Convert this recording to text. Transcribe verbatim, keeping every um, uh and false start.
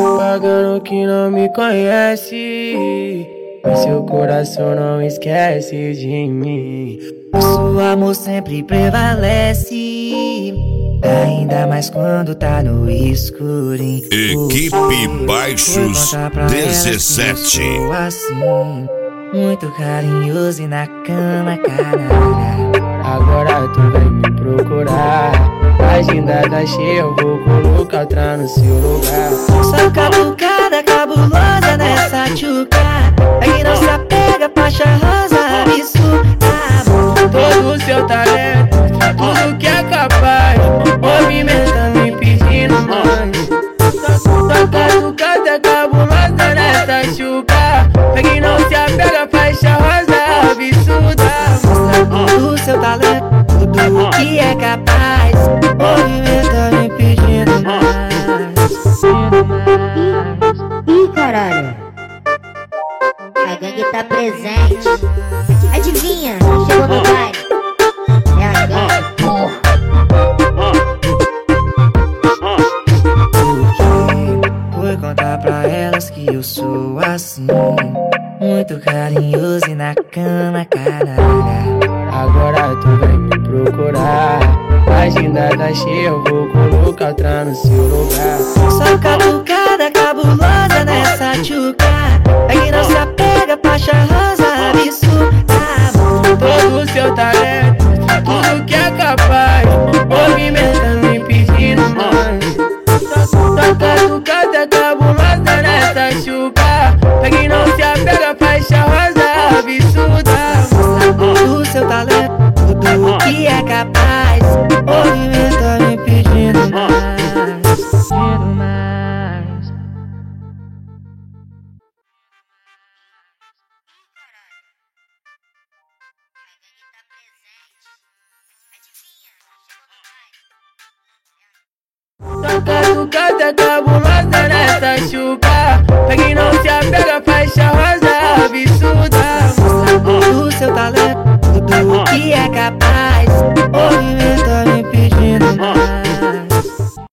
Pagando que não me conhece, mas seu coração não esquece de mim. Nosso amor sempre prevalece, ainda mais quando tá no escurinho. Equipe Baixos dezessete. Eu sou assim, muito carinhoso e na cama, caralho. Agora tu vai me procurar, a agenda tá cheia, eu vou colocar outra no seu lugar. Só cabucada cabulosa nessa tchuca, aí não se apega, pacha rosa, absurda. Todo o seu talento, tudo que é capaz, movimenta me pedindo mais. Só cabucada cabulosa nessa tchuca, aí não se apega, pacha rosa, absurda. Todo o seu talento, tudo que é capaz, movimenta me pedindo mais. Ih, caralho, a gangue tá presente. Adivinha, chegou no baile. É a gangue, porra. Foi contar pra elas que eu sou assim, muito carinhoso e na cama, caralho. Agora tu vai me procurar, a agenda tá cheia, eu vou colocar outra no seu lugar. Só cabucada cabulosa nessa tchuca, aí não se apega, pacha rosa, absurda. Todo o seu talento, tudo que é capaz, movimenta me pedindo mais. Só cabucada cabulosa nessa chuca, pegue não se apega, paixão rosa, absurda. O seu talento, tudo que é capaz, movimenta me pedindo mais, pedindo mais. Só cabucada cabulosa nessa chuca, pegue não